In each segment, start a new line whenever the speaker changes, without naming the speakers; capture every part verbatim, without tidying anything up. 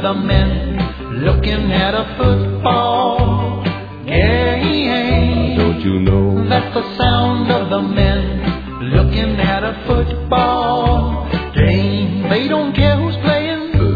the men looking at a football game.
Don't you know?
That's the sound of the men looking at a football game. They don't care who's playing.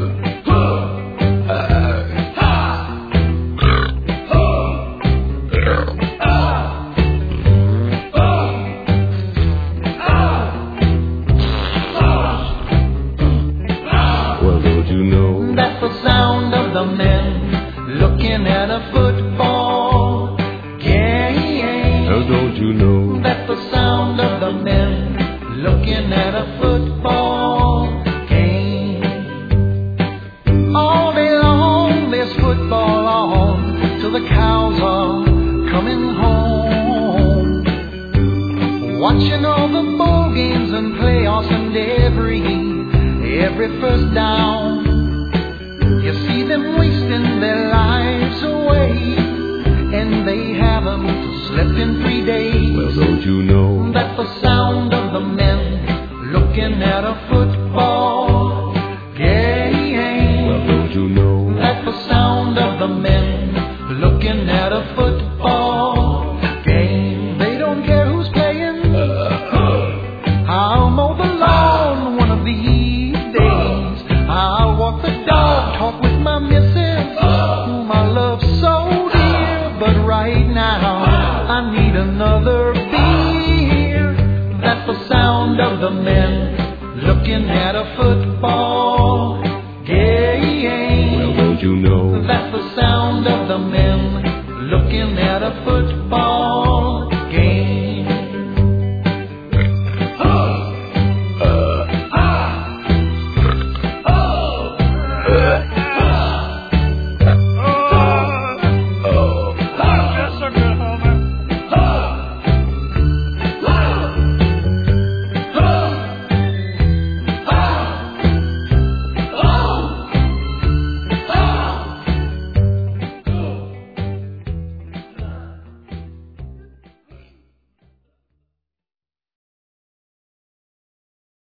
That's the sound of the men looking at a football game.
Oh, don't you know?
That's the sound of the men looking at a football game. All day long there's football on till the cows are coming home. Watching all the bowl games and playoffs and every, every first down. You see them wasting their lives away, and they haven't slept in three days.
Well, don't you know?
That's the sound of the men looking at a football game.
Well, don't you know?
That's the sound of the men looking at a football game. They don't care who's playing. I'll mow the lawn one of these days. I'll walk the dog, talk with my missus, whom I love so dear. But right now, I need another beer. That's the sound of the men looking at a football game.
Well, don't you know?
That's the sound of the men looking at a football